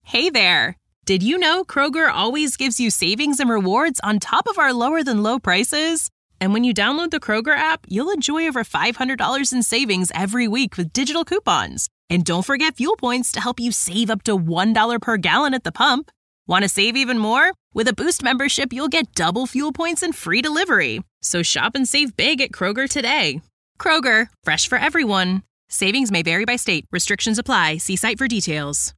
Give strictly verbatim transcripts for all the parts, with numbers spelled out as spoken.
Hey there! Did you know Kroger always gives you savings and rewards on top of our lower-than-low prices? And when you download the Kroger app, you'll enjoy over five hundred dollars in savings every week with digital coupons. And don't forget fuel points to help you save up to one dollar per gallon at the pump. Want to save even more? With a Boost membership, you'll get double fuel points and free delivery. So shop and save big at Kroger today. Kroger, fresh for everyone. Savings may vary by state. Restrictions apply. See site for details.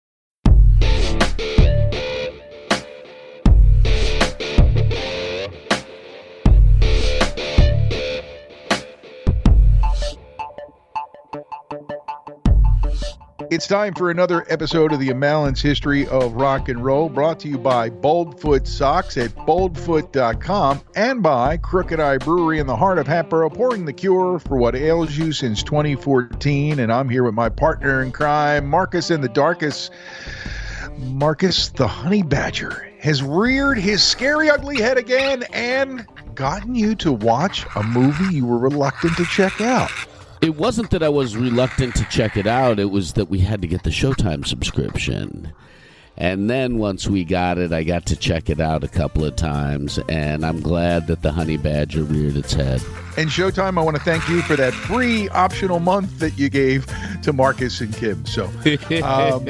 It's time for another episode of the Amalance History of Rock and Roll, brought to you by Boldfoot Socks at boldfoot dot com and by Crooked Eye Brewery in the heart of Hatboro, pouring the cure for what ails you since twenty fourteen. And I'm here with my partner in crime, Marcus in the Darkest. Marcus, the honey badger, has reared his scary, ugly head again and gotten you to watch a movie you were reluctant to check out. It wasn't that I was reluctant to check it out. It was that we had to get the Showtime subscription. And then once we got it, I got to check it out a couple of times. And I'm glad that the honey badger reared its head. And Showtime, I want to thank you for that free optional month that you gave to Marcus and Kim. So, um,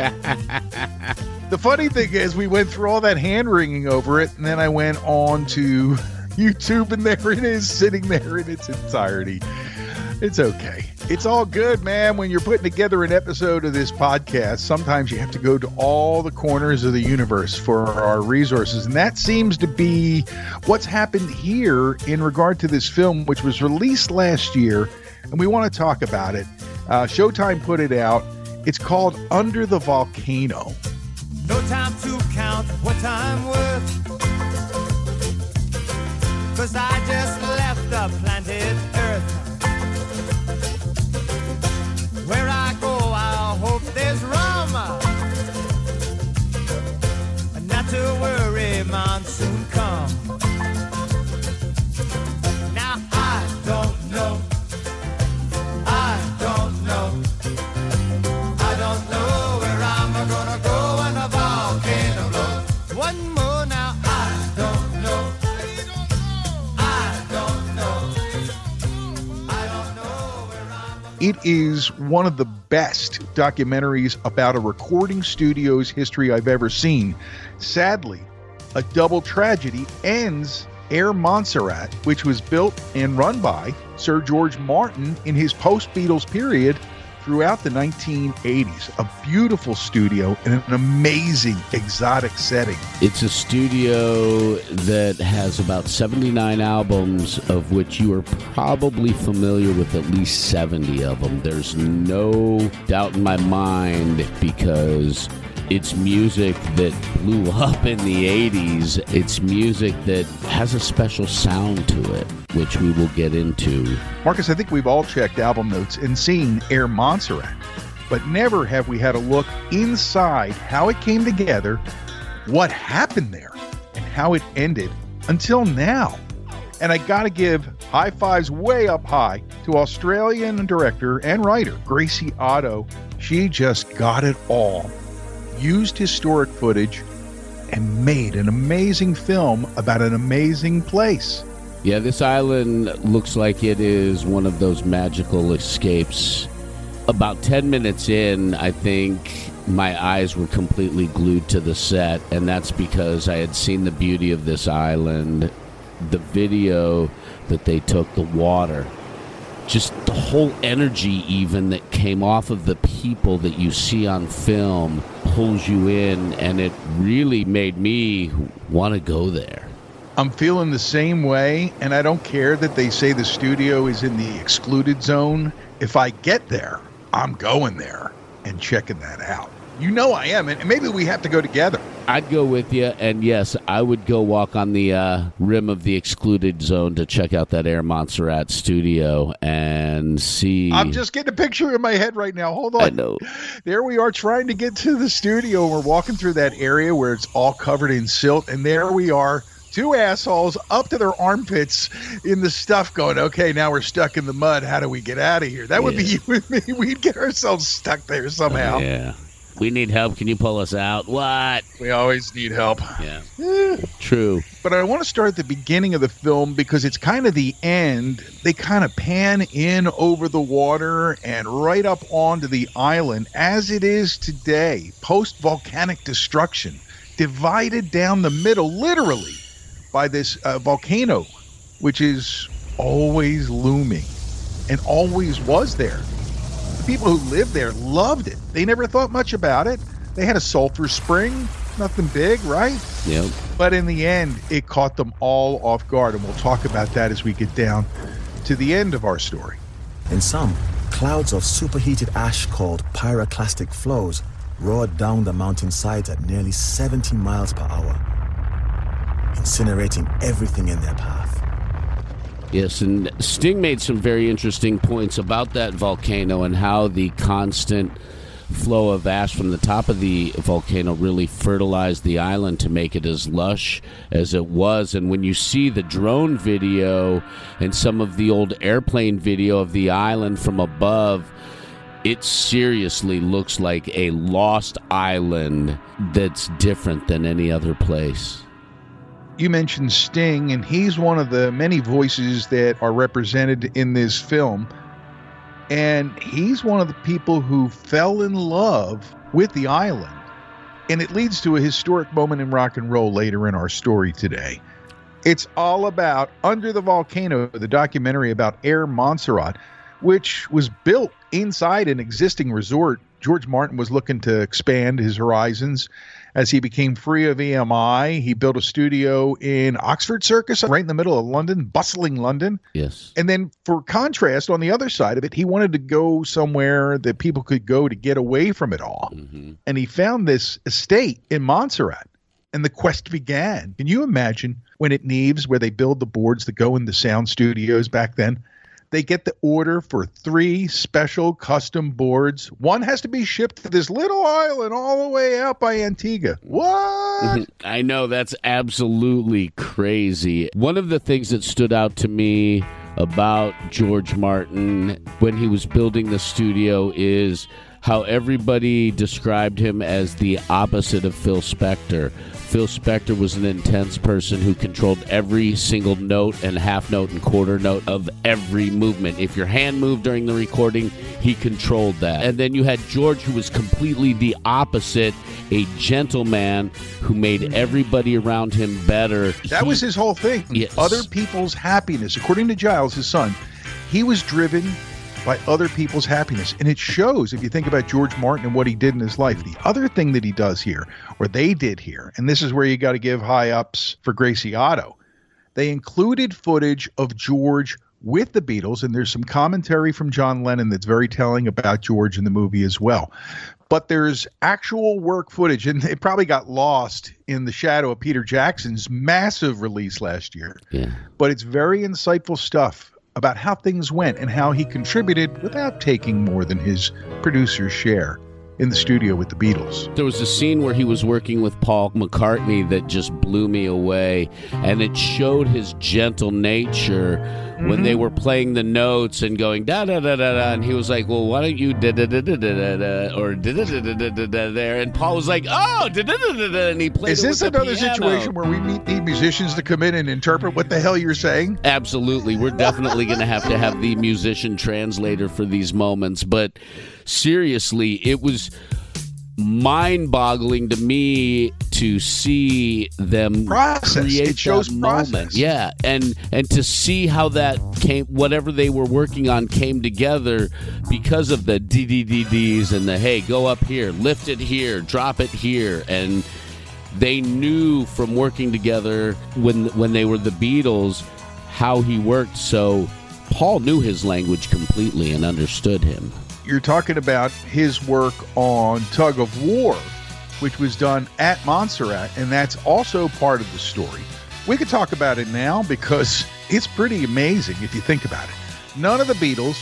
the funny thing is, we went through all that hand-wringing over it, and then I went on to YouTube, and there it is, sitting there in its entirety. It's okay. It's all good, man. When you're putting together an episode of this podcast, sometimes you have to go to all the corners of the universe for our resources. And that seems to be what's happened here in regard to this film, which was released last year. And we want to talk about it. Uh, Showtime put it out. It's called Under the Volcano. No time to count what I'm worth, 'cause I just left the planet Earth. Where I go, I hope there's rum. Not to worry, monsoon come. Now I don't know. I don't know. I don't know where I'm gonna go when the volcano blows. One more now. I don't know. I don't know. I don't know where I'm gonna go. It is one of the best documentaries about a recording studio's history I've ever seen. Sadly, a double tragedy ends Air Montserrat, which was built and run by Sir George Martin in his post-Beatles period throughout the nineteen eighties. A beautiful studio and an amazing exotic setting. It's a studio that has about seventy-nine albums, of which you are probably familiar with at least seventy of them. There's no doubt in my mind, because it's music that blew up in the eighties. It's music that has a special sound to it, which we will get into. Marcus, I think we've all checked album notes and seen Air Montserrat, but never have we had a look inside how it came together, what happened there, and how it ended until now. And I got to give high fives way up high to Australian director and writer Gracie Otto. She just got it all. Used historic footage and made an amazing film about an amazing place. Yeah, this island looks like it is one of those magical escapes. About ten minutes in, I think my eyes were completely glued to the set, and that's because I had seen the beauty of this island, the video that they took, the water, just the whole energy even that came off of the people that you see on film pulls you in, and it really made me want to go there. I'm feeling the same way, and I don't care that they say the studio is in the excluded zone. If I get there, I'm going there and checking that out. You know I am, and maybe we have to go together. I'd go with you, and yes, I would go walk on the uh, rim of the excluded zone to check out that Air Montserrat studio and see. I'm just getting a picture in my head right now. Hold on. I know. There we are trying to get to the studio. We're walking through that area where it's all covered in silt, and there we are. Two assholes up to their armpits in the stuff going, okay, now we're stuck in the mud. How do we get out of here? That would yeah. be you and me. We'd get ourselves stuck there somehow. Uh, yeah. We need help. Can you pull us out? What? We always need help. Yeah. Eh. True. But I want to start at the beginning of the film because it's kind of the end. They kind of pan in over the water and right up onto the island as it is today, post-volcanic destruction, divided down the middle, literally, by this uh, volcano, which is always looming and always was there. People who lived there loved it. They never thought much about it. They had a sulfur spring, nothing big, right? Yep. But in the end, it caught them all off guard, and we'll talk about that as we get down to the end of our story. In some, clouds of superheated ash called pyroclastic flows roared down the mountainsides at nearly seventy miles per hour, incinerating everything in their path. Yes, and Sting made some very interesting points about that volcano and how the constant flow of ash from the top of the volcano really fertilized the island to make it as lush as it was. And when you see the drone video and some of the old airplane video of the island from above, it seriously looks like a lost island that's different than any other place. You mentioned Sting, and he's one of the many voices that are represented in this film. And he's one of the people who fell in love with the island. And it leads to a historic moment in rock and roll later in our story today. It's all about Under the Volcano, the documentary about Air Montserrat, which was built inside an existing resort. George Martin was looking to expand his horizons. As he became free of E M I, he built a studio in Oxford Circus, right in the middle of London, bustling London. Yes. And then for contrast, on the other side of it, he wanted to go somewhere that people could go to get away from it all. Mm-hmm. And he found this estate in Montserrat, and the quest began. Can you imagine when at Neves, where they build the boards that go in the sound studios back then, they get the order for three special custom boards. One has to be shipped to this little island all the way out by Antigua. What? I know, that's absolutely crazy. One of the things that stood out to me about George Martin when he was building the studio is how everybody described him as the opposite of Phil Spector. Phil Spector was an intense person who controlled every single note and half note and quarter note of every movement. If your hand moved during the recording, he controlled that. And then you had George, who was completely the opposite, a gentleman who made everybody around him better. That he, was his whole thing. Yes. Other people's happiness. According to Giles, his son, he was driven by other people's happiness. And it shows if you think about George Martin and what he did in his life. The other thing that he does here, or they did here, and this is where you got to give high ups for Gracie Otto, they included footage of George with the Beatles, and there's some commentary from John Lennon that's very telling about George in the movie as well. But there's actual work footage, and it probably got lost in the shadow of Peter Jackson's massive release last year. Yeah. But it's very insightful stuff about how things went and how he contributed without taking more than his producer's share in the studio with the Beatles. There was a scene where he was working with Paul McCartney that just blew me away, and it showed his gentle nature mm-hmm. when they were playing the notes and going da da da da da, and he was like, "Well, why don't you da da da da da da or da da da da da da da there?" And Paul was like, "Oh, da da da da da," and he played. Is it this with another the piano. situation where we need the musicians to come in and interpret what the hell you're saying? Absolutely, we're definitely going to have to have the musician translator for these moments, but seriously, it was mind-boggling to me to see them process. create It shows that process. moment. Yeah, and and to see how that came, whatever they were working on came together because of the D D D Ds and the, hey, go up here, lift it here, drop it here, and they knew from working together when when they were the Beatles how he worked, so Paul knew his language completely and understood him. You're talking about his work on Tug of War, which was done at Montserrat, and that's also part of the story. We could talk about it now because it's pretty amazing if you think about it. None of the Beatles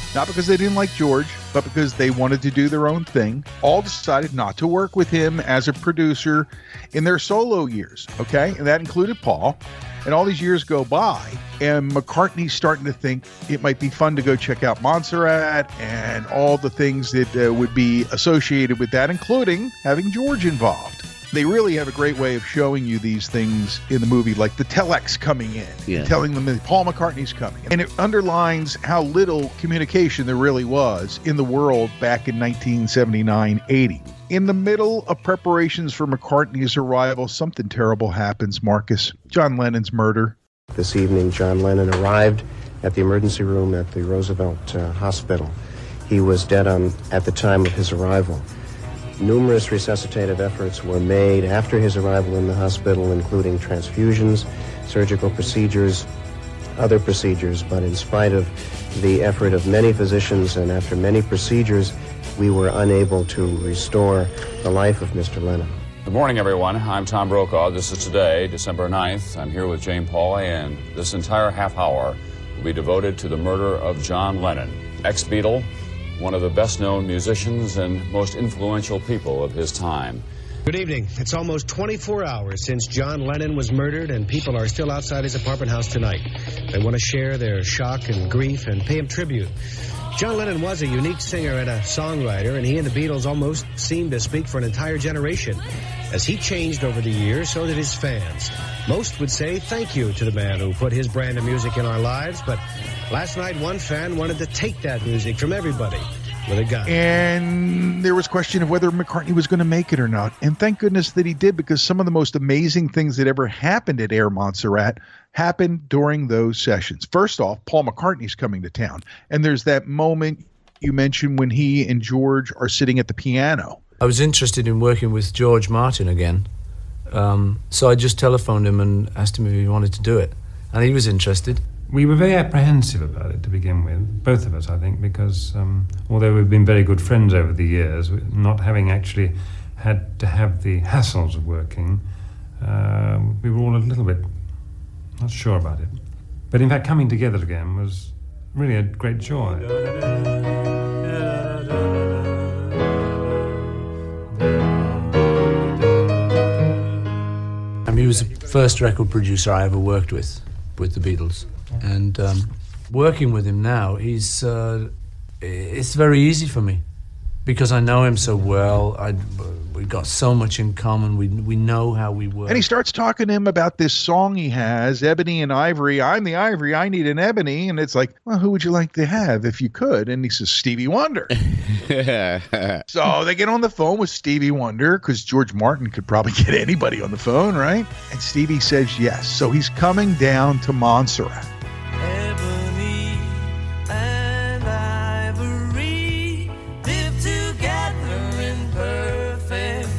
not because they didn't like George, but because they wanted to do their own thing, all decided not to work with him as a producer in their solo years, okay? And that included Paul. And all these years go by, and McCartney's starting to think it might be fun to go check out Montserrat and all the things that uh, would be associated with that, including having George involved. They really have a great way of showing you these things in the movie, like the telex coming in, yeah. telling them that Paul McCartney's coming. And it underlines how little communication there really was in the world back in nineteen seventy-nine eighty. In the middle of preparations for McCartney's arrival, something terrible happens, Marcus. John Lennon's murder. This evening, John Lennon arrived at the emergency room at the Roosevelt uh, Hospital. He was dead on at the time of his arrival. Numerous resuscitative efforts were made after his arrival in the hospital, including transfusions, surgical procedures, other procedures, but in spite of the effort of many physicians and after many procedures, we were unable to restore the life of Mister Lennon. Good morning, everyone. I'm Tom Brokaw. This is today, December ninth. I'm here with Jane Pauley, and this entire half hour will be devoted to the murder of John Lennon, ex-Beatle, one of the best-known musicians and most influential people of his time. Good evening. It's almost twenty-four hours since John Lennon was murdered, and people are still outside his apartment house tonight. They want to share their shock and grief and pay him tribute. John Lennon was a unique singer and a songwriter, and he and the Beatles almost seemed to speak for an entire generation. As he changed over the years, so did his fans. Most would say thank you to the man who put his brand of music in our lives, but last night one fan wanted to take that music from everybody with a gun. And there was question of whether McCartney was going to make it or not. And thank goodness that he did, because some of the most amazing things that ever happened at Air Montserrat happened during those sessions. First off, Paul McCartney's coming to town. And there's that moment you mentioned when he and George are sitting at the piano. I was interested in working with George Martin again. Um, so I just telephoned him and asked him if he wanted to do it. And he was interested. We were very apprehensive about it to begin with, both of us, I think, because um, although we've been very good friends over the years, not having actually had to have the hassles of working, uh, we were all a little bit not sure about it. But in fact, coming together again was really a great joy. I mean, he was the first record producer I ever worked with, with the Beatles. And um, working with him now, he's uh, it's very easy for me because I know him so well. I we got so much in common. We we know how we work. And he starts talking to him about this song he has, Ebony and Ivory. I'm the ivory. I need an ebony. And it's like, well, who would you like to have if you could? And he says, Stevie Wonder. So they get on the phone with Stevie Wonder because George Martin could probably get anybody on the phone, right? And Stevie says yes. So he's coming down to Montserrat. Ebony and ivory live together in perfect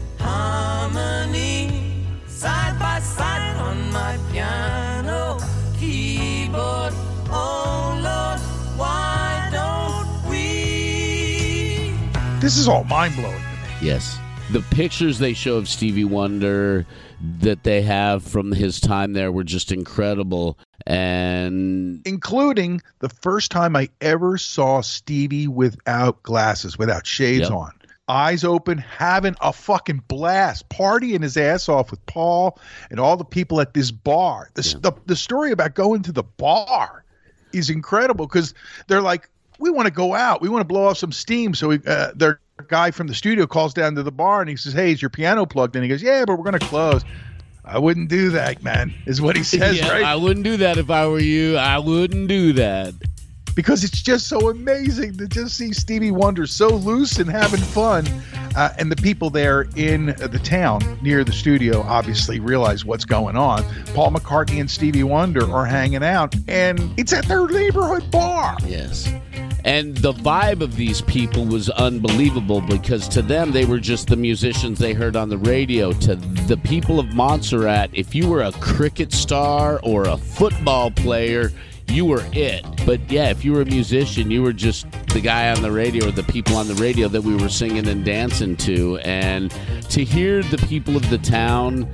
harmony, side by side on my piano keyboard. Oh Lord, why don't we? This is all mind-blowing to me. Yes. The pictures they show of Stevie Wonder that they have from his time there were just incredible. And including the first time I ever saw Stevie without glasses, without shades Yep. on. Eyes open, having a fucking blast, partying his ass off with Paul and all the people at this bar. The, Yeah. the, the story about going to the bar is incredible because they're like, we want to go out. We want to blow off some steam. So we, uh, their guy from the studio calls down to the bar and he says, hey, is your piano plugged in? He goes, yeah, but we're going to close. I wouldn't do that, man, is what he says, yeah, right? I wouldn't do that if I were you. I wouldn't do that. Because it's just so amazing to just see Stevie Wonder so loose and having fun. Uh, and the people there in the town near the studio obviously realize what's going on. Paul McCartney and Stevie Wonder are hanging out, and it's at their neighborhood bar. Yes. And the vibe of these people was unbelievable because to them, they were just the musicians they heard on the radio. To the people of Montserrat, if you were a cricket star or a football player, you were it. But yeah, if you were a musician, you were just the guy on the radio or the people on the radio that we were singing and dancing to. And to hear the people of the town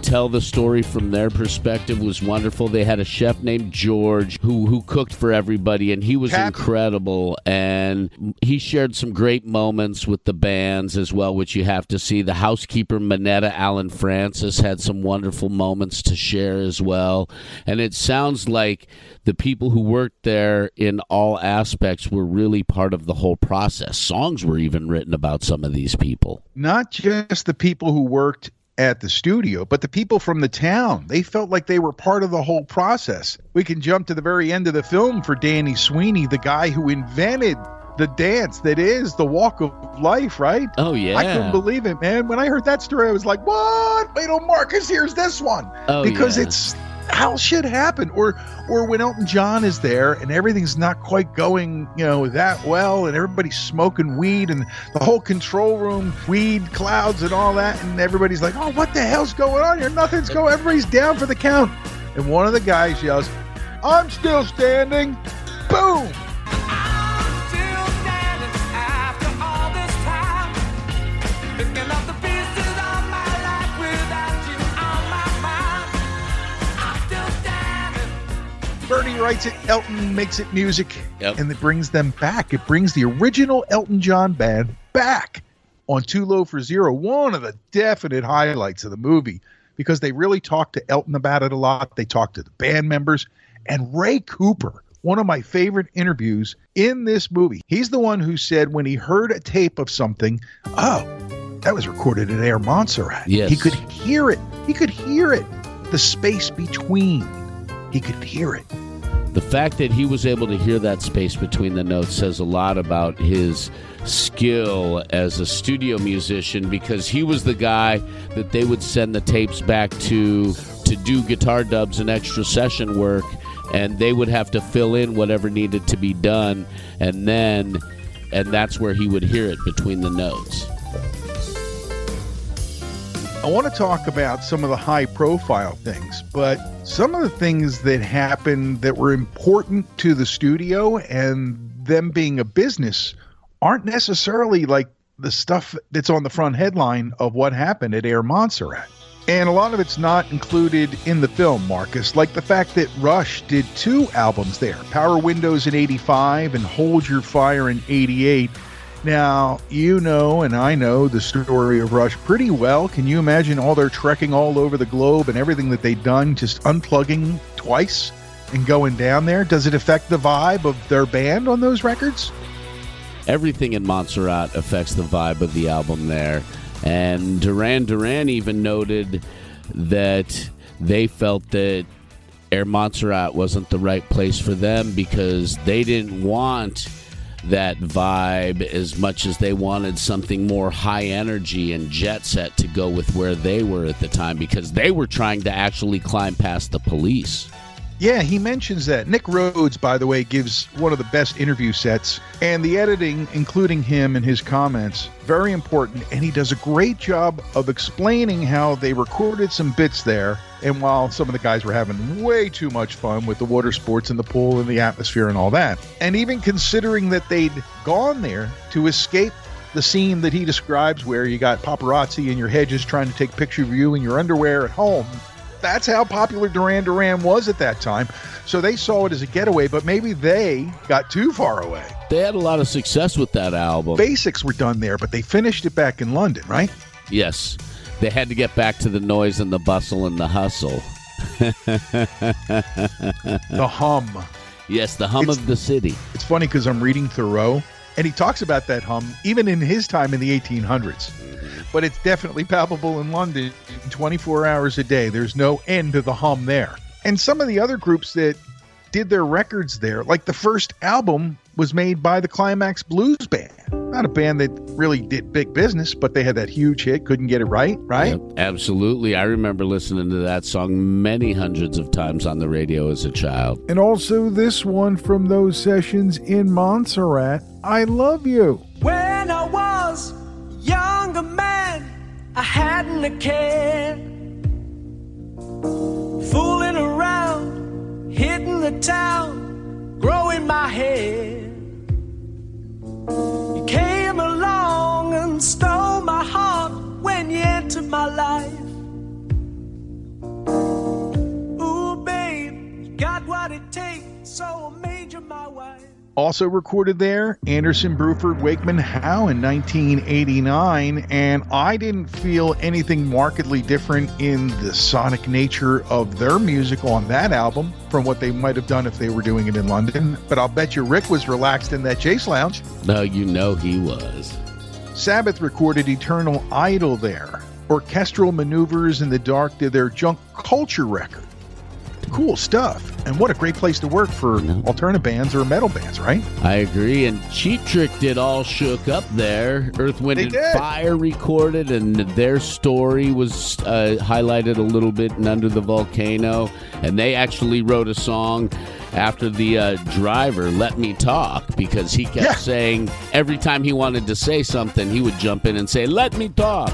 tell the story from their perspective was wonderful. They had a chef named George who, who cooked for everybody, and he was Cap- incredible. And he shared some great moments with the bands as well, which you have to see. The housekeeper, Manetta Allen Francis, had some wonderful moments to share as well. And it sounds like the people who worked there in all aspects were really part of the whole process. Songs were even written about some of these people. Not just the people who worked at the studio, but the people from the town. They felt like they were part of the whole process. We can jump to the very end of the film for Danny Sweeney, the guy who invented the dance that is the Walk of Life, right? Oh, yeah. I couldn't believe it, man. When I heard that story, I was like, what? Wait till Marcus hears this one. Oh, because yeah. it's how shit happened. Or or when Elton John is there and everything's not quite going, you know, that well, and everybody's smoking weed and the whole control room, weed clouds and all that, and everybody's like, oh, what the hell's going on here? Nothing's going, everybody's down for the count. And one of the guys yells, I'm still standing. Boom. Bernie writes it, Elton makes it music, yep. and it brings them back. It brings the original Elton John band back on Too Low for Zero, one of the definite highlights of the movie, because they really talked to Elton about it a lot. They talked to the band members, and Ray Cooper, one of my favorite interviews in this movie. He's the one who said when he heard a tape of something, oh, that was recorded at Air Montserrat. Yes. He could hear it. He could hear it. The space between. He could hear it. The fact that he was able to hear that space between the notes says a lot about his skill as a studio musician, because he was the guy that they would send the tapes back to to do guitar dubs and extra session work, and they would have to fill in whatever needed to be done, and then and that's where he would hear it between the notes. I want to talk about some of the high-profile things, but some of the things that happened that were important to the studio and them being a business aren't necessarily like the stuff that's on the front headline of what happened at Air Montserrat. And a lot of it's not included in the film, Marcus, like the fact that Rush did two albums there, Power Windows in eighty-five and Hold Your Fire in eighty-eight. Now, you know and I know the story of Rush pretty well. Can you imagine all their trekking all over the globe and everything that they'd done, just unplugging twice and going down there? Does it affect the vibe of their band on those records? Everything in Montserrat affects the vibe of the album there. And Duran Duran even noted that they felt that Air Montserrat wasn't the right place for them because they didn't want that vibe as much as they wanted something more high energy and jet set to go with where they were at the time, because they were trying to actually climb past the police. Yeah, he mentions that. Nick Rhodes, by the way, gives one of the best interview sets, and the editing, including him and his comments, very important, and he does a great job of explaining how they recorded some bits there, and while some of the guys were having way too much fun with the water sports and the pool and the atmosphere and all that, and even considering that they'd gone there to escape the scene that he describes where you got paparazzi in your hedges trying to take a picture of you in your underwear at home. That's how popular Duran Duran was at that time. So they saw it as a getaway, but maybe they got too far away. They had a lot of success with that album. Basics were done there, but they finished it back in London, right? Yes. They had to get back to the noise and the bustle and the hustle. The hum. Yes, the hum it's, of the city. It's funny because I'm reading Thoreau, and he talks about that hum even in his time in the eighteen hundreds. But it's definitely palpable in London twenty-four hours a day. There's no end to the hum there. And some of the other groups that did their records there, like the first album was made by the Climax Blues Band. Not a band that really did big business, but they had that huge hit, couldn't get it right, right? Yep, absolutely. I remember listening to that song many hundreds of times on the radio as a child. And also this one from those sessions in Montserrat, I Love You. When I was a younger man, I hadn't a care. Fooling around, hitting the town, growing my hair. You came along and stole my heart when you entered my life. it take, so I made you my wife. Also recorded there, Anderson, Bruford, Wakeman, Howe in nineteen eighty-nine, and I didn't feel anything markedly different in the sonic nature of their music on that album from what they might have done if they were doing it in London, but I'll bet you Rick was relaxed in that Chase Lounge. No, you know he was. Sabbath recorded Eternal Idol there. Orchestral Maneuvers in the Dark did their Junk Culture record. Cool stuff. And what a great place to work for alternative bands or metal bands, right? I agree. And Cheap Trick did All Shook Up there. Earth, Wind, They and did. Fire recorded, and their story was uh, highlighted a little bit in Under the Volcano. And they actually wrote a song after the uh, driver let me talk, because he kept Yeah. saying every time he wanted to say something, he would jump in and say, "Let me talk."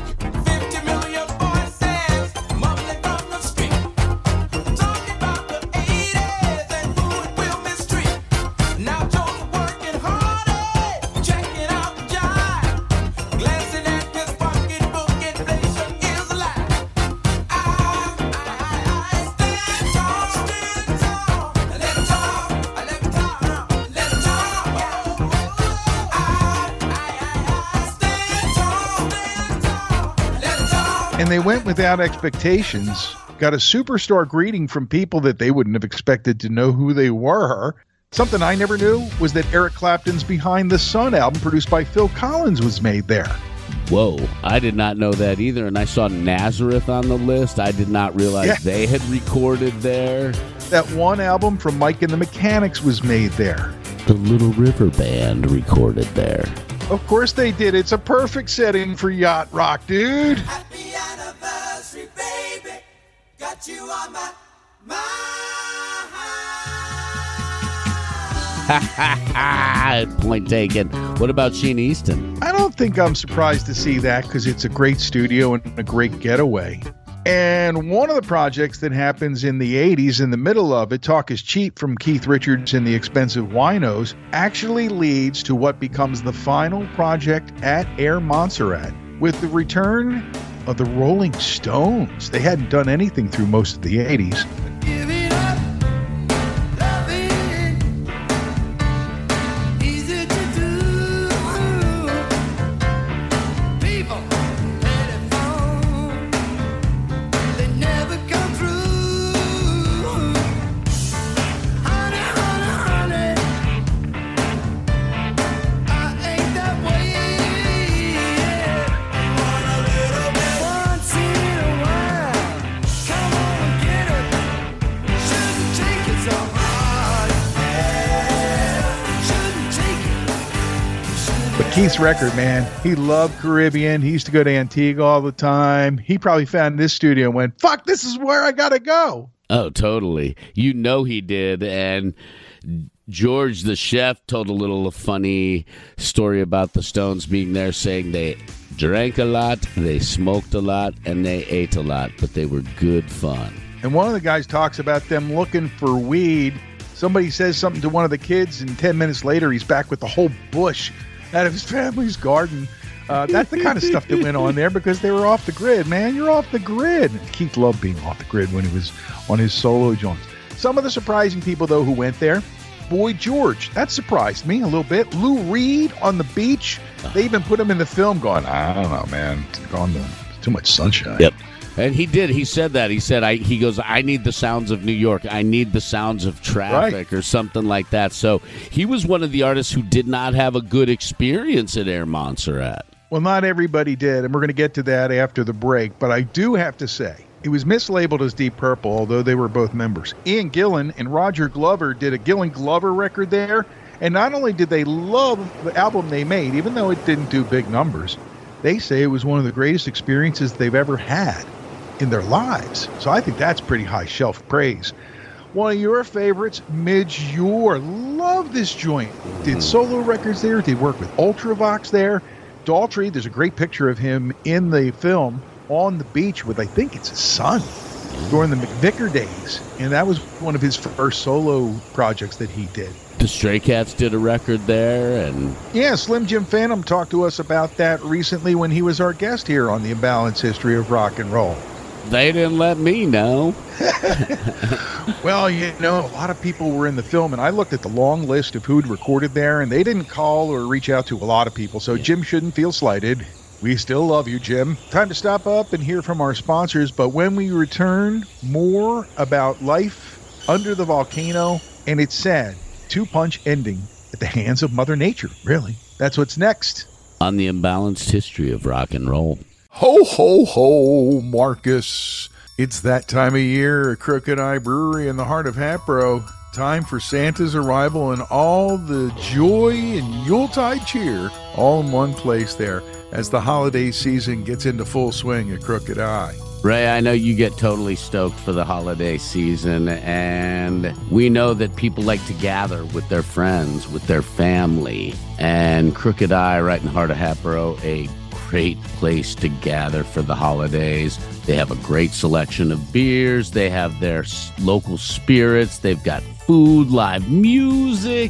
And they went without expectations, got a superstar greeting from people that they wouldn't have expected to know who they were. Something I never knew was that Eric Clapton's Behind the Sun album, produced by Phil Collins, was made there. Whoa, I did not know that either. And I saw Nazareth on the list. I did not realize Yeah. they had recorded there. That one album from Mike and the Mechanics was made there. The Little River Band recorded there. Of course they did. It's a perfect setting for yacht rock, dude. Happy anniversary, baby. Got you on my mind. Point taken. What about Sheen Easton? I don't think I'm surprised to see that, because it's a great studio and a great getaway. And one of the projects that happens in the eighties, in the middle of it, Talk Is Cheap from Keith Richards and the Expensive Winos, actually leads to what becomes the final project at Air Montserrat, with the return of the Rolling Stones. They hadn't done anything through most of the eighties. Give it up, love it. Easy to do. People, telephone, they never come through. Honey, honey, honey, I ain't that way. Want a little bit once in a while. Come on and get it. Shouldn't take it so hard. Shouldn't take it. But Keith's record, man, he loved Caribbean. He used to go to Antigua all the time. He probably found this studio and went, fuck, this is where I gotta go. Oh, totally. You know he did. And George, the chef, told a little funny story about the Stones being there, saying they drank a lot, they smoked a lot, and they ate a lot, but they were good fun. And one of the guys talks about them looking for weed. Somebody says something to one of the kids, and ten minutes later, he's back with the whole bush out of his family's garden. Uh, that's the kind of stuff that went on there, because they were off the grid, man. You're off the grid. Keith loved being off the grid when he was on his solo joints. Some of the surprising people, though, who went there, Boy George. That surprised me a little bit. Lou Reed on the beach. They even put him in the film going, I don't know, man. It's gone to too much sunshine. Yep. And he did. He said that. He said, I, he goes, I need the sounds of New York. I need the sounds of traffic, right, or something like that. So he was one of the artists who did not have a good experience at Air Montserrat. Well, not everybody did, and we're going to get to that after the break. But I do have to say, it was mislabeled as Deep Purple, although they were both members. Ian Gillan and Roger Glover did a Gillan Glover record there. And not only did they love the album they made, even though it didn't do big numbers, they say it was one of the greatest experiences they've ever had in their lives. So I think that's pretty high shelf praise. One of your favorites, Midge Ure. Love this joint. Did solo records there. Did work with Ultravox there. Daltrey, there's a great picture of him in the film on the beach with, I think it's his son, during the McVicker days. And that was one of his first solo projects that he did. The Stray Cats did a record there. And yeah, Slim Jim Phantom talked to us about that recently when he was our guest here on the Imbalanced History of Rock and Roll. They didn't let me know. Well, you know, a lot of people were in the film, and I looked at the long list of who'd recorded there, and they didn't call or reach out to a lot of people, so Jim shouldn't feel slighted. We still love you, Jim. Time to stop up and hear from our sponsors, but when we return, more about life under the volcano and its sad two-punch ending at the hands of Mother Nature, really. That's what's next on the Imbalanced History of Rock and Roll. Ho, ho, ho, Marcus. It's that time of year at Crooked Eye Brewery in the heart of Hatboro. Time for Santa's arrival and all the joy and Yuletide cheer all in one place there as the holiday season gets into full swing at Crooked Eye. Ray, I know you get totally stoked for the holiday season, and we know that people like to gather with their friends, with their family, and Crooked Eye right in the heart of Hatboro, a great place to gather for the holidays. They have a great selection of beers. They have their local spirits. They've got food, live music,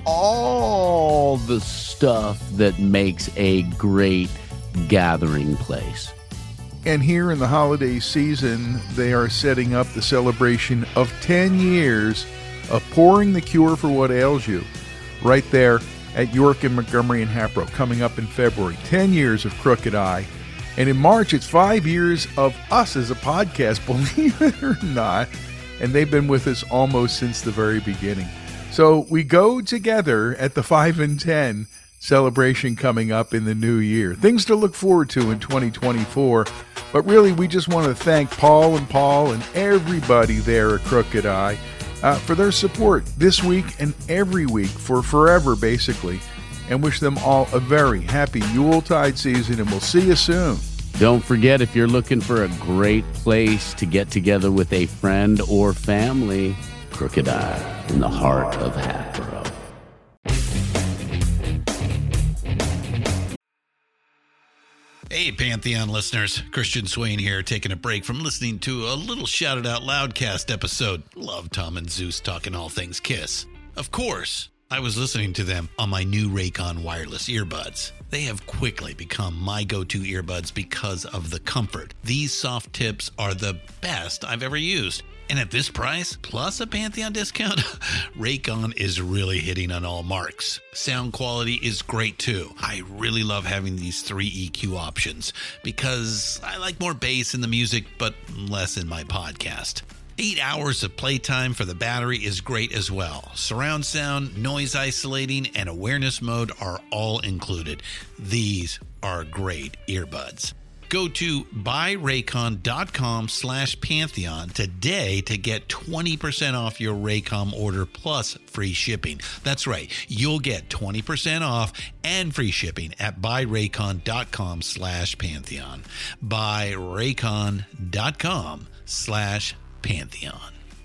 all the stuff that makes a great gathering place. And here in the holiday season, they are setting up the celebration of ten years of pouring the cure for what ails you right there at York and Montgomery and Hatboro, coming up in February. ten years of Crooked Eye. And in March, it's five years of us as a podcast, believe it or not. And they've been with us almost since the very beginning. So we go together at the five and ten celebration coming up in the new year. Things to look forward to in twenty twenty-four. But really, we just want to thank Paul and Paul and everybody there at Crooked Eye uh, for their support this week and every week for forever, basically, and wish them all a very happy Yuletide season, and we'll see you soon. Don't forget, if you're looking for a great place to get together with a friend or family, Crooked Eye in the heart of Hatboro. Hey, Pantheon listeners. Christian Swain here, taking a break from listening to a little Shout It Out Loudcast episode. Love Tom and Zeus talking all things Kiss. Of course, I was listening to them on my new Raycon wireless earbuds. They have quickly become my go-to earbuds because of the comfort. These soft tips are the best I've ever used. And at this price, plus a Pantheon discount, Raycon is really hitting on all marks. Sound quality is great too. I really love having these three E Q options because I like more bass in the music, but less in my podcast. Eight hours of playtime for the battery is great as well. Surround sound, noise isolating, and awareness mode are all included. These are great earbuds. Go to buyraycon.com slash Pantheon today to get twenty percent off your Raycom order plus free shipping. That's right. You'll get twenty percent off and free shipping at buyraycon.com slash Pantheon. buyraycon.com slash Pantheon.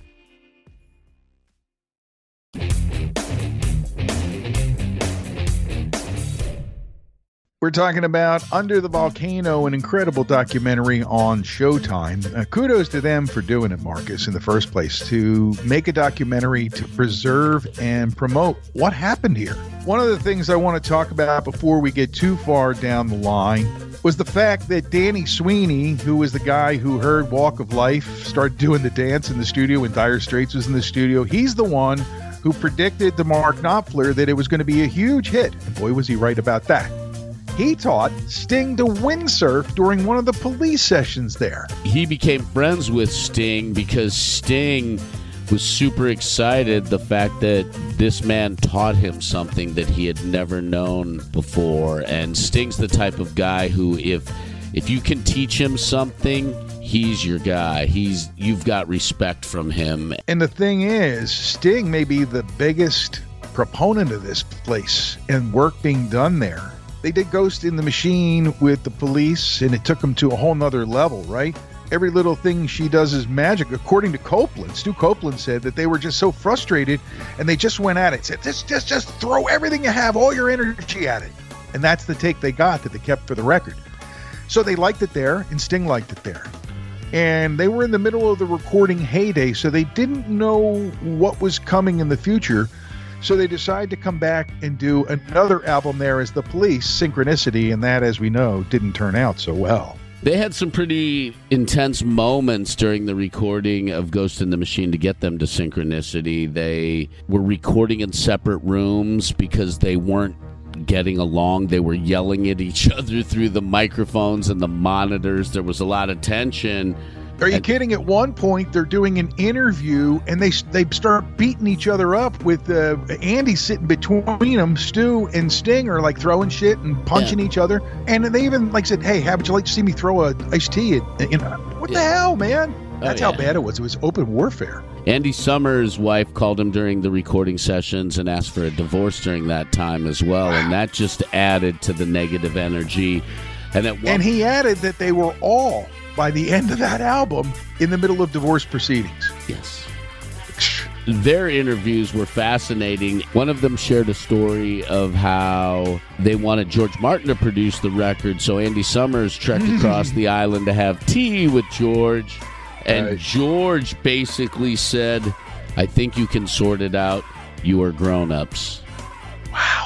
We're talking about Under the Volcano, an incredible documentary on Showtime. Uh, kudos to them for doing it, Marcus, in the first place, to make a documentary to preserve and promote what happened here. One of the things I want to talk about before we get too far down the line was the fact that Danny Sweeney, who was the guy who heard Walk of Life, started doing the dance in the studio when Dire Straits was in the studio. He's the one who predicted to Mark Knopfler that it was going to be a huge hit. And boy, was he right about that. He taught Sting to windsurf during one of the Police sessions there. He became friends with Sting because Sting was super excited the fact that this man taught him something that he had never known before. And Sting's the type of guy who, if if you can teach him something, he's your guy. He's you've got respect from him. And the thing is, Sting may be the biggest proponent of this place and work being done there. They did Ghost in the Machine with the Police, and it took them to a whole nother level, right? Every little thing she does is magic. According to Copeland, Stu Copeland said that they were just so frustrated, and they just went at it. Said, just, just, just throw everything you have, all your energy at it. And that's the take they got that they kept for the record. So they liked it there, and Sting liked it there. And they were in the middle of the recording heyday, so they didn't know what was coming in the future. So they decided to come back and do another album there as the Police, Synchronicity, and that, as we know, didn't turn out so well. They had some pretty intense moments during the recording of Ghost in the Machine to get them to Synchronicity. They were recording in separate rooms because they weren't getting along. They were yelling at each other through the microphones and the monitors. There was a lot of tension. Are you kidding? At one point, they're doing an interview, and they they start beating each other up with uh, Andy sitting between them. Stu and Sting are like throwing shit and punching yeah. each other. And they even like said, "Hey, how would you like to see me throw a iced tea?" At, you know, what yeah. the hell, man? That's oh, yeah. how bad it was. It was open warfare. Andy Summers' wife called him during the recording sessions and asked for a divorce during that time as well, wow. and that just added to the negative energy. And at one and he added that they were all, by the end of that album, in the middle of divorce proceedings. Yes. Their interviews were fascinating. One of them shared a story of how they wanted George Martin to produce the record, so Andy Summers trekked across the island to have tea with George. And right. George basically said, I think you can sort it out. You are grown-ups. Wow.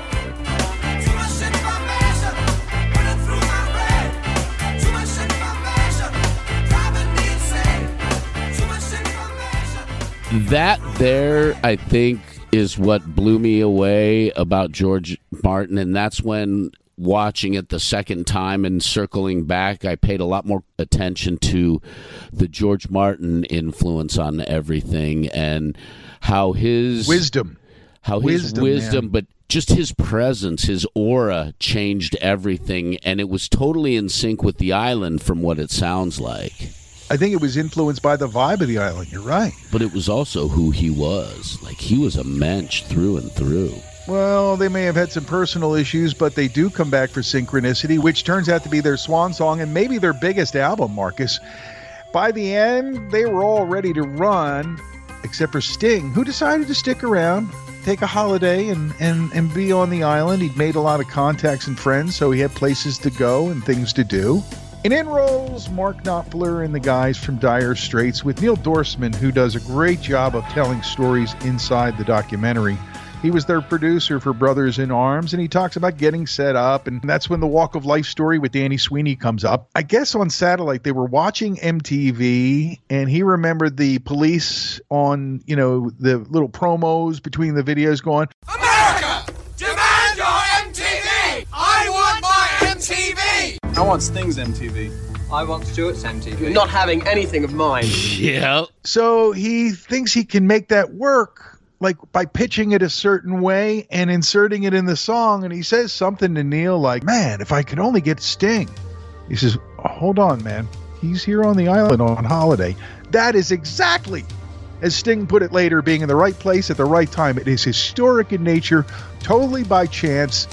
That there, I think, is what blew me away about George Martin, and that's when watching it the second time and circling back, I paid a lot more attention to the George Martin influence on everything and how his wisdom, how his wisdom, wisdom but just his presence, his aura changed everything, and it was totally in sync with the island from what it sounds like. I think it was influenced by the vibe of the island. You're right. But it was also who he was. Like, he was a mensch through and through. Well, they may have had some personal issues, but they do come back for Synchronicity, which turns out to be their swan song and maybe their biggest album, Marcus. By the end, they were all ready to run, except for Sting, who decided to stick around, take a holiday, and, and, and be on the island. He'd made a lot of contacts and friends, so he had places to go and things to do. And in rolls Mark Knopfler and the guys from Dire Straits with Neil Dorsman, who does a great job of telling stories inside the documentary. He was their producer for Brothers in Arms, and he talks about getting set up, and that's when the Walk of Life story with Danny Sweeney comes up. I guess on satellite, they were watching M T V, and he remembered the police on, you know, the little promos between the videos going, America, demand your M T V! I want my M T V! I want Sting's M T V. I want Stuart's M T V. You're not having anything of mine. Yeah. So he thinks he can make that work, like by pitching it a certain way and inserting it in the song. And he says something to Neil like, man, if I could only get Sting. He says, hold on, man. He's here on the island on holiday. That is exactly, as Sting put it later, being in the right place at the right time. It is historic in nature, totally by chance.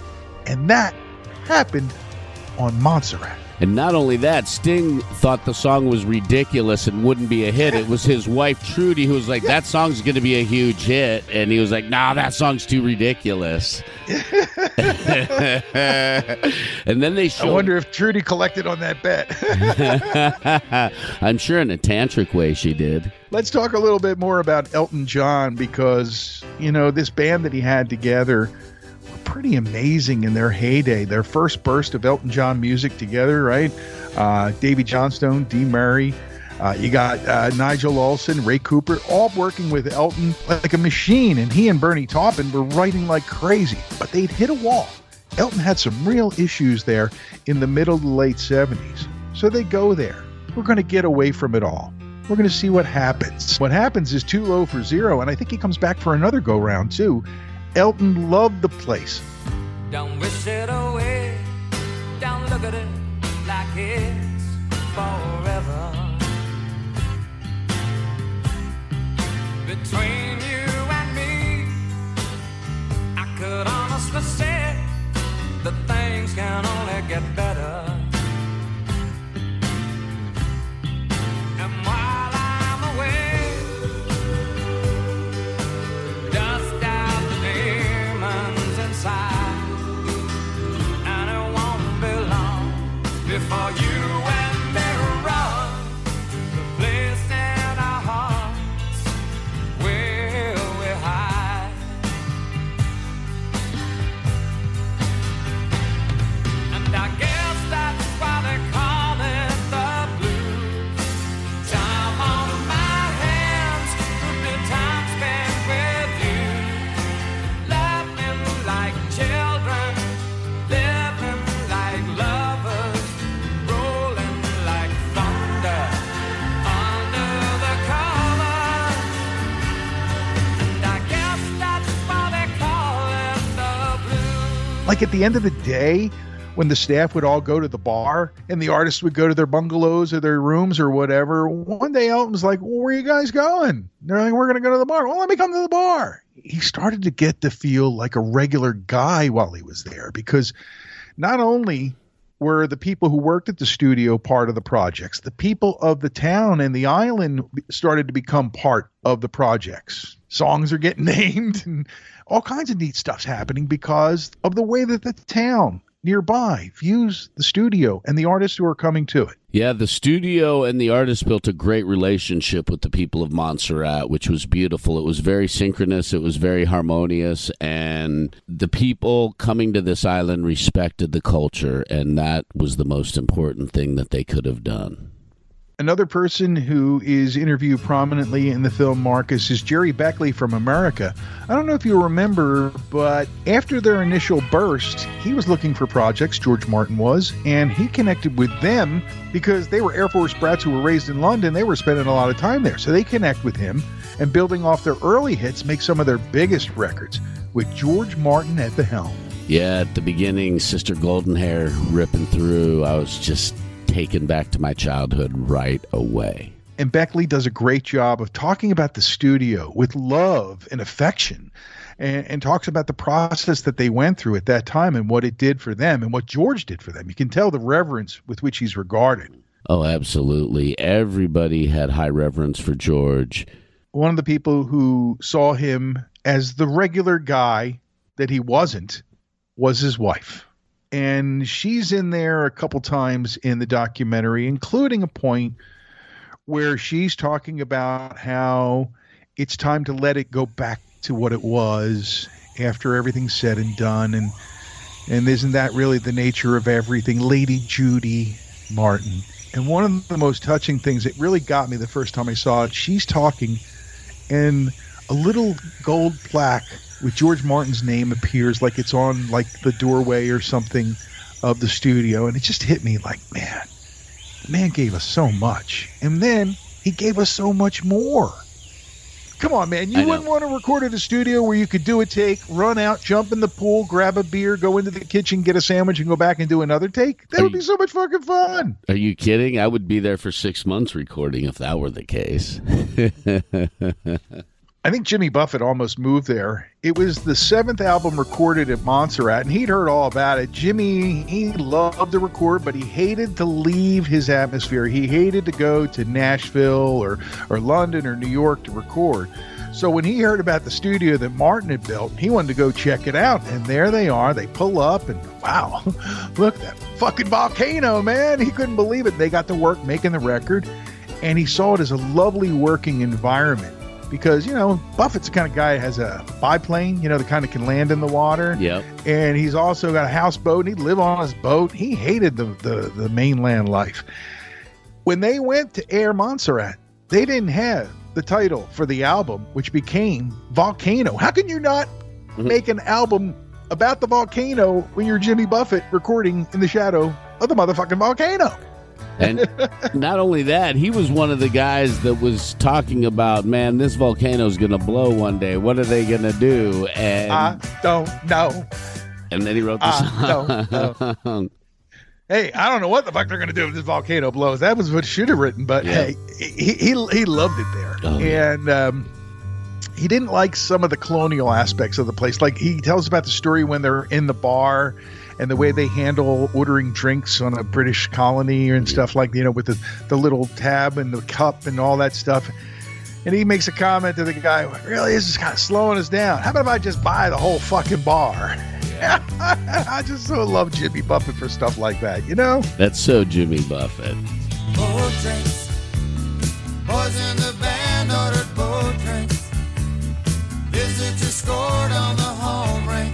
And that happened on Montserrat. And not only that, Sting thought the song was ridiculous and wouldn't be a hit. It was his wife, Trudy, who was like, that song's going to be a huge hit. And he was like, nah, that song's too ridiculous. And then they showed... I wonder if Trudy collected on that bet. I'm sure in a tantric way she did. Let's talk a little bit more about Elton John, because, you know, this band that he had together... pretty amazing in their heyday, their first burst of Elton John music together, right? Uh, Davy Johnstone, Dee Murray, uh, you got uh, Nigel Olsson, Ray Cooper, all working with Elton like a machine, and he and Bernie Taupin were writing like crazy, but they'd hit a wall. Elton had some real issues there in the middle to late seventies, so they go there. We're going to get away from it all. We're going to see what happens. What happens is Too Low for Zero, and I think he comes back for another go-round too. Elton loved the place. Don't wish it away. Don't look at it like it's forever. Between you and me, I could honestly say that things can only get better. And while I'm away, dust out the demons inside, and it won't be long before you like at the end of the day, when the staff would all go to the bar and the artists would go to their bungalows or their rooms or whatever, one day Elton was like, well, where are you guys going? They're like, we're going to go to the bar. Well, let me come to the bar. He started to get to feel like a regular guy while he was there, because not only were the people who worked at the studio part of the projects, the people of the town and the island started to become part of the projects. Songs are getting named and all kinds of neat stuff's happening because of the way that the town nearby views the studio and the artists who are coming to it. Yeah, the studio and the artists built a great relationship with the people of Montserrat, which was beautiful. It was very synchronous. It was very harmonious. And the people coming to this island respected the culture, and that was the most important thing that they could have done. Another person who is interviewed prominently in the film, Marcus, is Jerry Beckley from America. I don't know if you remember, but after their initial burst, he was looking for projects, George Martin was, and he connected with them because they were Air Force brats who were raised in London. They were spending a lot of time there. So they connect with him, and building off their early hits, make some of their biggest records with George Martin at the helm. Yeah, at the beginning, Sister Goldenhair ripping through, I was just taken back to my childhood right away. And Beckley does a great job of talking about the studio with love and affection, and, and talks about the process that they went through at that time and what it did for them and what George did for them. You can tell the reverence with which he's regarded. Oh, absolutely. Everybody had high reverence for George. One of the people who saw him as the regular guy that he wasn't was his wife. And she's in there a couple times in the documentary, including a point where she's talking about how it's time to let it go back to what it was after everything's said and done. And and isn't that really the nature of everything? Lady Judy Martin. And one of the most touching things that really got me the first time I saw it, she's talking and a little gold plaque with George Martin's name appears, like it's on like the doorway or something of the studio. And it just hit me like, man, the man gave us so much. And then he gave us so much more. Come on, man. You wouldn't want to record at a studio where you could do a take, run out, jump in the pool, grab a beer, go into the kitchen, get a sandwich, and go back and do another take? That Are would you, be so much fucking fun. Are you kidding? I would be there for six months recording if that were the case. I think Jimmy Buffett almost moved there. It was the seventh album recorded at Montserrat, and he'd heard all about it. Jimmy, he loved to record, but he hated to leave his atmosphere. He hated to go to Nashville or, or London or New York to record. So when he heard about the studio that Martin had built, he wanted to go check it out. And there they are. They pull up, and wow, look, that fucking volcano, man. He couldn't believe it. They got to work making the record, and he saw it as a lovely working environment. Because, you know, Buffett's the kind of guy that has a biplane, you know, the kind that can land in the water. Yep. And he's also got a houseboat, and he'd live on his boat. He hated the, the, the mainland life. When they went to Air Montserrat, they didn't have the title for the album, which became Volcano. How can you not mm-hmm. make an album about the volcano when you're Jimmy Buffett recording in the shadow of the motherfucking volcano? And not only that, he was one of the guys that was talking about, man, this volcano's going to blow one day. What are they going to do? And I don't know. And then he wrote the I song. Don't know. Hey, I don't know what the fuck they're going to do if this volcano blows. That was what should have written, but yeah. hey, he, he he loved it there. Oh, and um, he didn't like some of the colonial aspects of the place. Like, he tells about the story when they're in the bar and the way they handle ordering drinks on a British colony and stuff, like, you know, with the, the little tab and the cup and all that stuff. And he makes a comment to the guy, really, this is kind of slowing us down. How about if I just buy the whole fucking bar? I just so love Jimmy Buffett for stuff like that, you know? That's so Jimmy Buffett. Boat drinks. Boys in the band ordered boat drinks. Visitors scored on the home rink.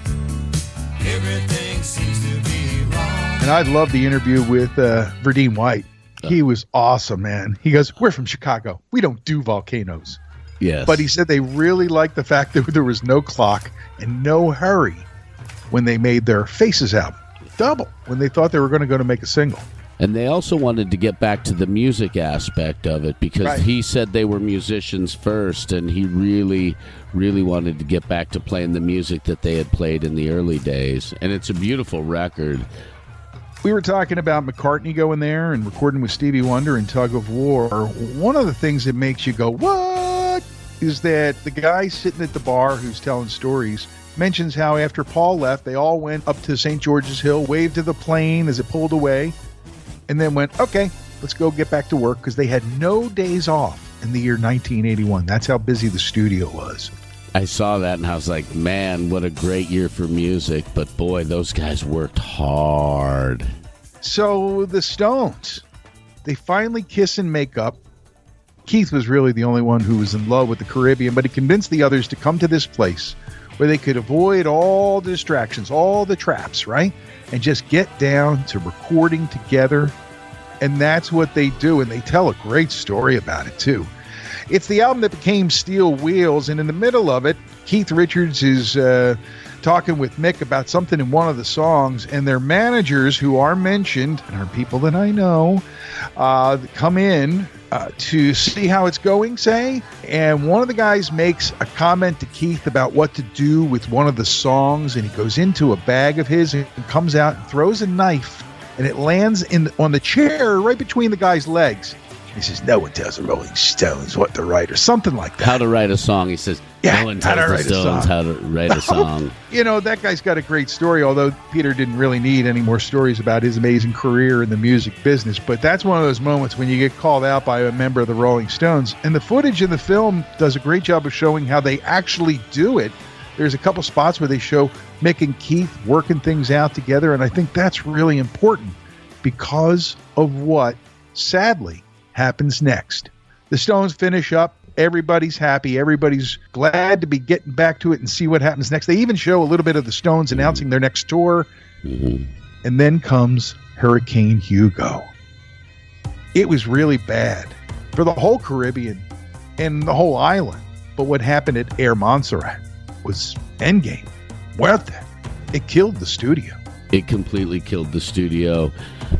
Everything seems to be wrong. And I love the interview with uh, Verdine White. He was awesome, man. He goes, we're from Chicago. We don't do volcanoes. Yes. But he said they really liked the fact that there was no clock and no hurry when they made their Faces album. Double, when they thought they were going to go to make a single. And they also wanted to get back to the music aspect of it because Right. he said they were musicians first, and he really, really wanted to get back to playing the music that they had played in the early days. And it's a beautiful record. We were talking about McCartney going there and recording with Stevie Wonder and Tug of War. One of the things that makes you go, what? Is that the guy sitting at the bar who's telling stories mentions how after Paul left, they all went up to Saint George's Hill, waved to the plane as it pulled away, and then went, okay, let's go get back to work, because they had no days off in the year nineteen eighty-one. That's how busy the studio was. I saw that and I was like, man, what a great year for music. But boy, those guys worked hard. So the Stones, they finally kiss and make up. Keith was really the only one who was in love with the Caribbean, but he convinced the others to come to this place where they could avoid all the distractions, all the traps, right? And just get down to recording together. And that's what they do. And they tell a great story about it, too. It's the album that became Steel Wheels. And in the middle of it, Keith Richards is uh, talking with Mick about something in one of the songs. And their managers, who are mentioned, and are people that I know, uh, come in uh, to see how it's going, say. And one of the guys makes a comment to Keith about what to do with one of the songs. And he goes into a bag of his and comes out and throws a knife. And it lands in on the chair right between the guy's legs. He says, no one tells the Rolling Stones what to write, or something like that. How to write a song. He says, Yeah, no one how to tells the write a Stones song. how to write a song. You know, that guy's got a great story, although Peter didn't really need any more stories about his amazing career in the music business. But that's one of those moments when you get called out by a member of the Rolling Stones. And the footage in the film does a great job of showing how they actually do it. There's a couple spots where they show Mick and Keith working things out together, and I think that's really important because of what, sadly, happens next. The Stones finish up. Everybody's happy. Everybody's glad to be getting back to it and see what happens next. They even show a little bit of the Stones announcing their next tour. Mm-hmm. And then comes Hurricane Hugo. It was really bad for the whole Caribbean and the whole island. But what happened at Air Montserrat was endgame. Muerte. It killed the studio. It completely killed the studio.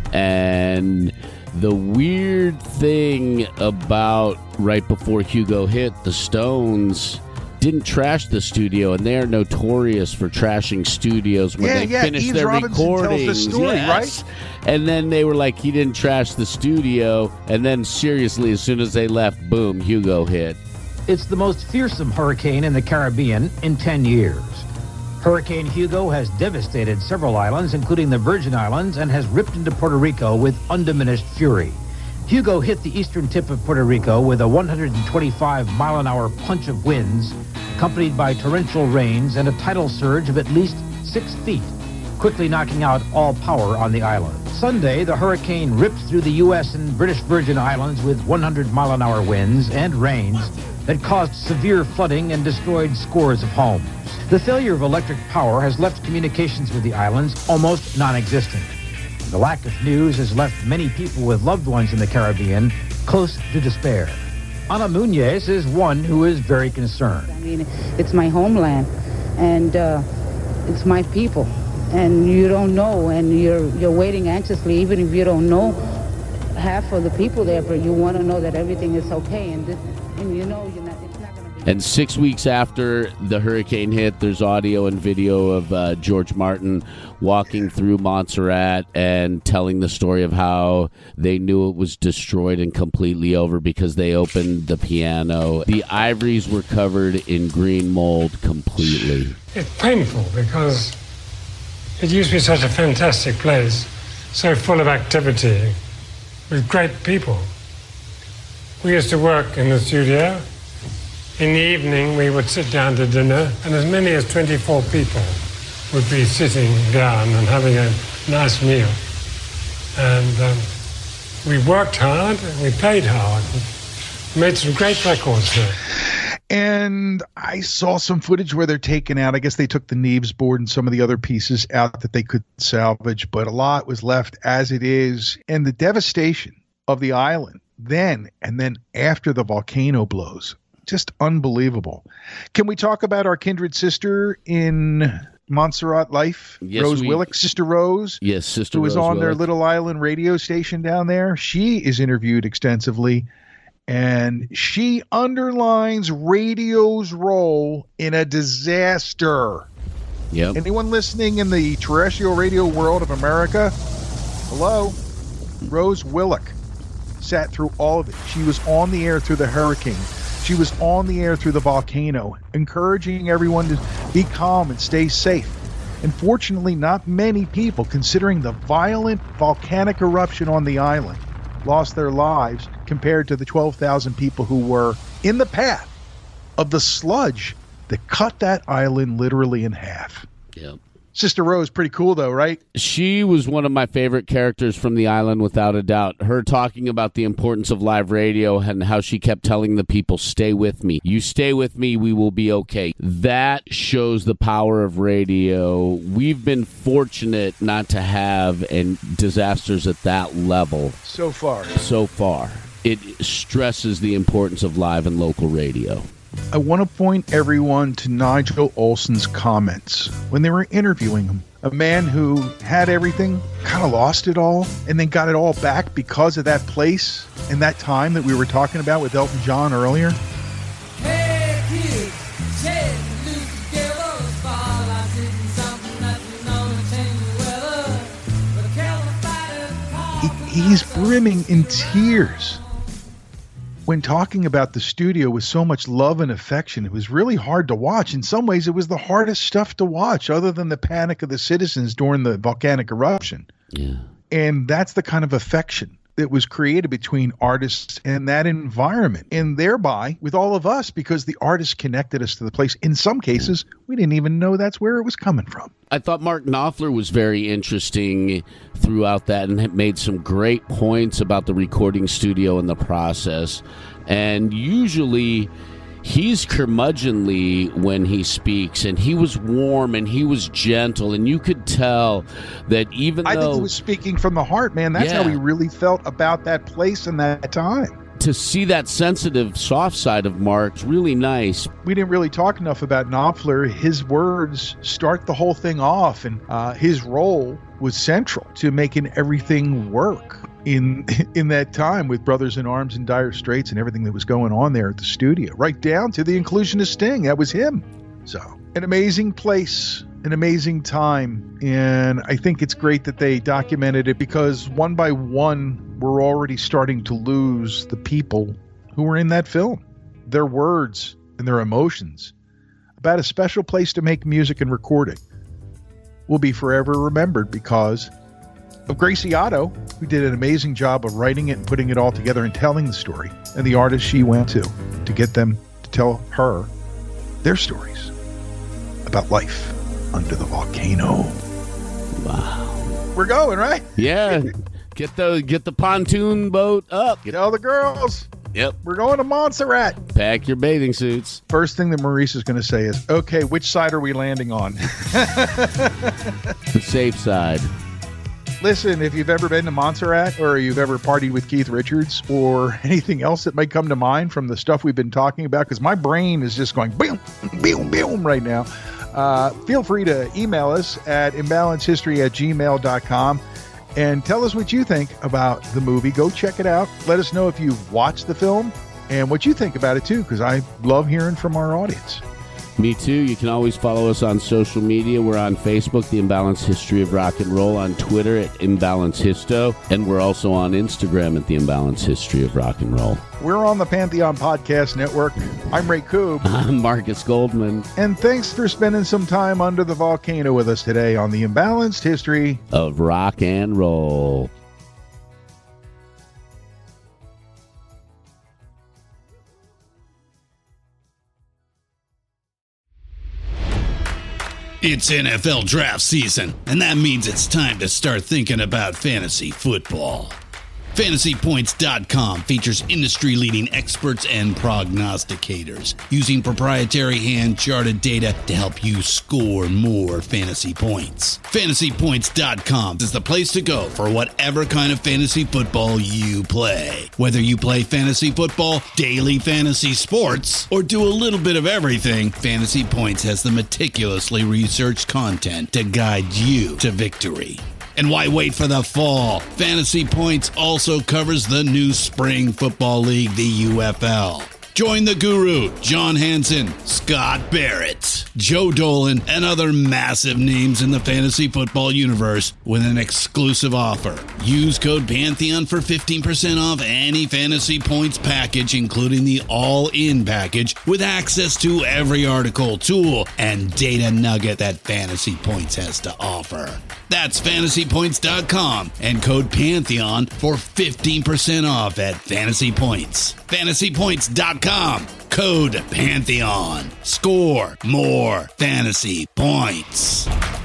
And the weird thing about right before Hugo hit, the Stones didn't trash the studio, and they're notorious for trashing studios when Yeah, they yeah, finish Eames their Robinson tells the recordings. story, Yes. right? And then they were like, he didn't trash the studio. And then seriously, as soon as they left, boom, Hugo hit. It's the most fearsome hurricane in the Caribbean in ten years. Hurricane Hugo has devastated several islands, including the Virgin Islands, and has ripped into Puerto Rico with undiminished fury. Hugo hit the eastern tip of Puerto Rico with a one hundred twenty-five mile an hour punch of winds, accompanied by torrential rains and a tidal surge of at least six feet, quickly knocking out all power on the island. Sunday, the hurricane ripped through the U S and British Virgin Islands with one hundred mile an hour winds and rains that caused severe flooding and destroyed scores of homes. The failure of electric power has left communications with the islands almost non-existent. The lack of news has left many people with loved ones in the Caribbean close to despair. Ana Muñez is one who is very concerned. I mean, it's my homeland, and uh, it's my people, and you don't know, and you're you're waiting anxiously, even if you don't know half of the people there, but you want to know that everything is okay, and this, and you know you're not. It's not going to be. And six weeks after the hurricane hit, there's audio and video of uh, George Martin walking through Montserrat and telling the story of how they knew it was destroyed and completely over because they opened the piano. The ivories were covered in green mold completely. It's painful because it used to be such a fantastic place, so full of activity, with great people. We used to work in the studio. In the evening, we would sit down to dinner, and as many as twenty-four people would be sitting down and having a nice meal. And um, we worked hard, and we played hard, and made some great records there. And I saw some footage where they're taking out, I guess they took the Neves board and some of the other pieces out that they could salvage, but a lot was left as it is. And the devastation of the island then and then after the volcano blows, just unbelievable. Can we talk about our kindred sister in Montserrat Life, Yes, Rose we- Willick, Sister Rose, Yes, Sister who was Rose on their Willick. little island radio station down there. She is interviewed extensively, and she underlines radio's role in a disaster. Yep. Anyone listening in the terrestrial radio world of America? Hello? Rose Willick sat through all of it. She was on the air through the hurricane. She was on the air through the volcano, encouraging everyone to be calm and stay safe. Unfortunately, not many people, considering the violent volcanic eruption on the island, lost their lives compared to the twelve thousand people who were in the path of the sludge that cut that island literally in half. Yep. Sister Rose, pretty cool though, right? She was one of my favorite characters from the island, without a doubt. Her talking about the importance of live radio and how she kept telling the people, stay with me. You stay with me, we will be okay. That shows the power of radio. We've been fortunate not to have and disasters at that level So far. so far. It stresses the importance of live and local radio. I want to point everyone to Nigel Olson's comments when they were interviewing him. A man who had everything, kind of lost it all, and then got it all back because of that place and that time that we were talking about with Elton John earlier. Hey kids, shake and loose together. Spotlight hitting something that you know to change the weather. But California, He, he's brimming in tears when talking about the studio with so much love and affection. It was really hard to watch. In some ways, it was the hardest stuff to watch, other than the panic of the citizens during the volcanic eruption. Yeah. And that's the kind of affection that was created between artists and that environment, and thereby with all of us, because the artists connected us to the place. In some cases, we didn't even know that's where it was coming from. I thought Mark Knopfler was very interesting throughout that and had made some great points about the recording studio and the process. And usually he's curmudgeonly when he speaks, and he was warm and he was gentle, and you could tell that even I though think he was speaking from the heart, man. That's how Yeah. he really felt about that place and that time. to see that sensitive, soft side of Mark's really nice. We didn't really talk enough about Knopfler. His words start the whole thing off, and uh, his role was central to making everything work in in that time with Brothers in Arms and Dire Straits and everything that was going on there at the studio, right down to the inclusion of Sting. That was him. So, an amazing place, an amazing time, and I think it's great that they documented it, because one by one, we're already starting to lose the people who were in that film, their words and their emotions about a special place to make music and record it will be forever remembered because of Gracie Otto, who did an amazing job of writing it and putting it all together and telling the story, and the artists she went to to get them to tell her their stories about life under the volcano. Wow. We're going, right? Yeah. Get the get the pontoon boat up. Get Tell the girls. Yep. We're going to Montserrat. Pack your bathing suits. First thing that Maurice is going to say is, okay, which side are we landing on? The safe side. Listen, if you've ever been to Montserrat, or you've ever partied with Keith Richards, or anything else that might come to mind from the stuff we've been talking about, because my brain is just going boom, boom, boom right now, uh, feel free to email us at imbalancehistory at gmail dot com and tell us what you think about the movie. Go check it out. Let us know if you've watched the film and what you think about it, too, because I love hearing from our audience. Me too. You can always follow us on social media. We're on Facebook, The Imbalanced History of Rock and Roll, on Twitter at Imbalance Histo, and we're also on Instagram at The Imbalanced History of Rock and Roll. We're on the Pantheon Podcast Network. I'm Ray Koob. I'm Marcus Goldman. And thanks for spending some time under the volcano with us today on The Imbalanced History of Rock and Roll. It's N F L draft season, and that means it's time to start thinking about fantasy football. Fantasy Points dot com features industry-leading experts and prognosticators using proprietary hand-charted data to help you score more fantasy points. Fantasy Points dot com is the place to go for whatever kind of fantasy football you play. Whether you play fantasy football, daily fantasy sports, or do a little bit of everything, Fantasy Points has the meticulously researched content to guide you to victory. And why wait for the fall? Fantasy Points also covers the new spring football league, the U F L. Join the guru, John Hansen, Scott Barrett, Joe Dolan, and other massive names in the fantasy football universe with an exclusive offer. Use code Pantheon for fifteen percent off any Fantasy Points package, including the all-in package, with access to every article, tool, and data nugget that Fantasy Points has to offer. That's Fantasy Points dot com and code Pantheon for fifteen percent off at Fantasy Points. Fantasy Points dot com, code Pantheon. Score more fantasy points.